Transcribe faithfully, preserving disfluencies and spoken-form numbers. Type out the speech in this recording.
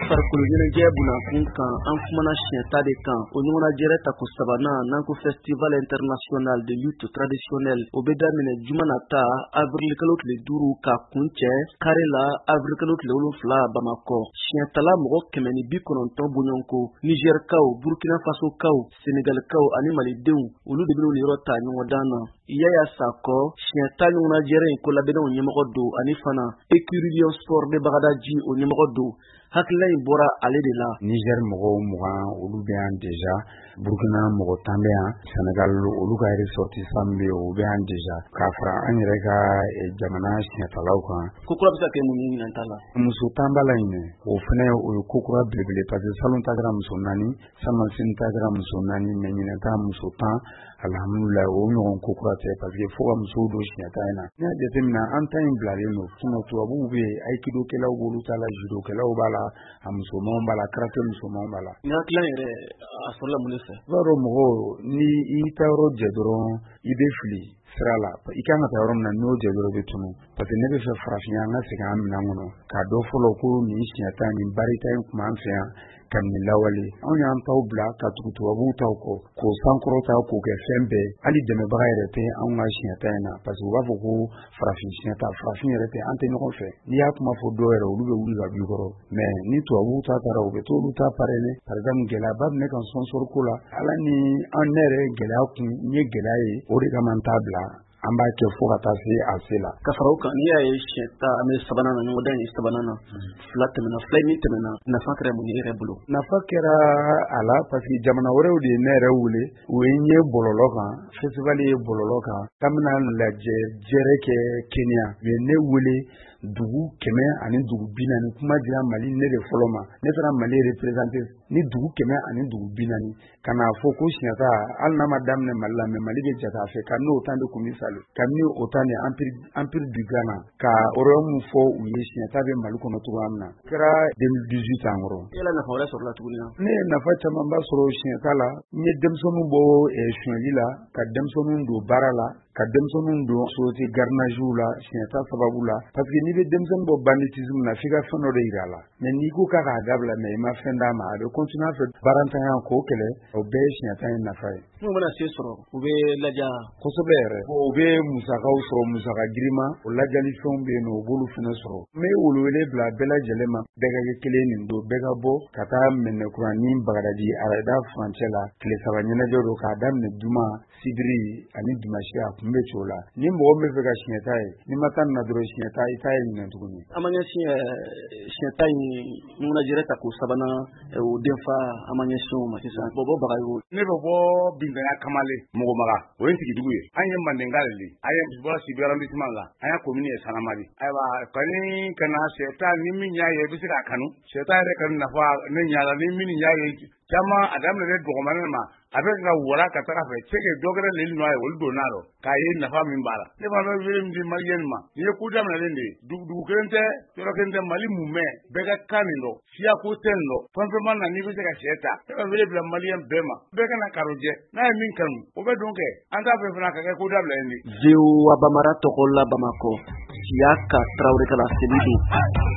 farikolo ɲɛnajɛ bunakun kan an kumana siɲɛ ta de kan o ɲɔgɔnnajɛrɛ tako sabanan n'an ko festival international de lutte traditionnelle o bɛ daminɛ juma nata avril kalo tile duuru ka kun cɛ kare la avril kalo tile wolonfila bamakɔ. siɲɛ tala mɔgɔ kɛmɛ ni bi kɔnɔntɔn bonyɔnko nizɛrikaw burkina fasokaw senegalikaw ani malidenw olu de bɛna yɔrɔ ta ɲɔgɔndan na. Yaya Sakɔ siɲɛ ta ɲɔgɔnnajɛrɛ in ko labɛnnaw ɲɛmɔgɔ don ani fana écurie Lion Sport de Bagadaji o ɲɛmɔgɔ don. Hakilila in bɔra ale de la. Niger mɔgɔw mugan olu bɛ yan deja, Burkina mɔgɔ tan bɛ yan, Senegal olu ka ressortissants bɛ yen o bɛ yan deja, k'a fara an yɛrɛ ka jamana siɲɛtalaw kan. Ko kura bɛ se ka kɛ mun ɲinan ta la? Muso tan b'a la ɲinɛ, o fana o ye ko kura belebele parce que salon ta kɛra muso naani, Samasini ta kɛra muso naani, mais ɲinɛn ta muso tan, alhamdulillah o ɲɔgɔn ko kura tɛ parce que fo ka musow don siɲɛta in na. N'i y'a jateminɛ an ta in bilalen don, sinon tubabuw bɛ yen, aikidokɛlaw b'olu ta la, judokɛlaw b'a la, a musomanw b'a la, karate musomanw b'a la. Ni hakilila yɛrɛ a sɔrɔla mun de fɛ? I b'a dɔn mɔgɔw ni i ta yɔrɔ jɛ dɔrɔn i bɛ fili sira la, i kan ka taa yɔrɔ min na n'o jɛ dɔrɔn bɛ tunu, parce que ne bɛ fɛ farafinya an ka segin an minɛn kɔnɔ k'a dɔn fɔlɔ ko nin siɲɛta nin barita in tun b'an fɛ yan ka nin lawale. Anw y'an taw bila ka tugu tubabuw taw kɔ k'o sankɔrɔta k'o kɛ fɛn bɛɛ, hali dɛmɛbaga yɛrɛ tɛ anw ka siɲɛta in na parce que u b'a fɔ ko farafin siɲɛta, farafin yɛrɛ tɛ, an tɛ ɲɔgɔn fɛ. N'i y'a kuma fɔ dɔw yɛrɛ olu bɛ wuli ka b'i kɔrɔ, mais ni tubabuw ta taara u bɛ t'olu ta parrainer. Par exemple gɛlɛyaba bɛ ne kan sponsor ko la, ala ni an ne yɛrɛ gɛlɛya kun n ye gɛlɛya ye o de kama n t'a bila. An b'a kɛ fo ka taa se a se la. Ka fara o kan n'i y'a ye siɲɛ ta an bɛ sabanan na ɲɔgɔndan ye sabanan na fila tɛmɛna fila min tɛmɛna nafa kɛra mun ye e yɛrɛ bolo? Nafa kɛra a la parce que jamana wɛrɛw de ye ne yɛrɛ wele u ye n ye bɔlɔlɔ kan, festival ye bɔlɔlɔ kan k'an bɛna lajɛ jɛrɛ kɛ Kenya, u ye ne wele dugu kɛmɛ ani dugu bi naani, kuma dira Mali ne de fɔlɔ ma, ne taara Mali représenté ni dugu kɛmɛ ani dugu bi naani ka n'a fɔ ko siɲɛta hali n'a ma daminɛ Mali la mais Mali bɛ jate a fɛ ka n'o tan de kun bɛ sali ka ni o tan de empire du Ghana ka yɔrɔ mun fɔ u ye siɲɛta bɛ Mali kɔnɔ cogoya min na kɛra deux mille dix-huit an kɔrɔ. Yala nafa wɛrɛ sɔrɔla tuguni na? Ne ye nafa camanba sɔrɔ siɲɛta la, n ye denmisɛnninw bɔ suɲɛli la ka denmisɛnninw don baara la ka denmisɛnninw don société garnagew la siɲɛta sababu la parce que n'i bɛ denmisɛnnin bɔ banditisme na f'i ka fɛn dɔ de yira a la, mais n'i ko k'a k'a dabila mais i ma fɛn d'a ma a bɛ continuer a fɛ barantanya k'o kɛlɛ, o bɛɛ ye siɲɛta in nafa ye. N'u mana se sɔrɔ u bɛ laja kosɛbɛ yɛrɛ, u bɛ musakaw sɔrɔ, musaka girima, o lajali fɛnw bɛ yen nɔ u b'olu fana sɔrɔ. N bɛ welewele bila bɛɛ lajɛlen ma bɛɛ ka kɛ kelen nin don, bɛɛ ka bɔ ka taa Mɛnɛkura ni Bagadaji arada furancɛ la tile saba ɲɛnajɛ don k'a daminɛ juma, sibiri ani dimanche a kun bɛ cogo la. Ni mɔgɔ min bɛ fɛ ka siɲɛta ye ni ma taa nin na dɔrɔn siɲɛta i t'a ye ɲinɛ tuguni. An ma ɲɛsin siɲɛta in ɲɔgɔnnajɛrɛ ta ko sabanan o denfa an ma ɲɛsin o ma sisan. Bɔ bɔ Bagayogo. Ne bɛ bɔ Binzanya Kamale Mɔgɔmaga, o ye tigidugu ye. An ye Mandenka de ye. An ye bɔra Sibi arrondissement la. An y'a commune ye Sanamari. Ayiwa kɔni kana siɲɛta ni min y'a ye i bɛ se k'a kanu. Siɲɛta yɛrɛ kanu nafa ne ɲala ni min y'a ye caman a daminɛ dɔgɔmanin ma a bɛ ka wara ka taga fɛ c'est que dɔ kɛra leli nɔ ye olu donna rɔ k'a ye nafa min b'a la. Ne fana bɛ wele min di maliyɛn ma nin ye ko daminɛlen de ye, dugu kelen tɛ yɔrɔ kelen tɛ, Mali mumɛ bɛɛ ka kan nin dɔn, siya ko tɛ nin dɔn, fɛn fɛn ma na n'i bɛ se ka sɛ ta ne bɛ wele bila maliyɛn bɛɛ ma bɛɛ kana karo jɛ, n'a ye min kanu o bɛ don kɛ, an t'a fɛ fana ka kɛ ko dabilalen de. Zewa Bamara tɔgɔ la Bamakɔ, Siyaka Traoré ka la seli don.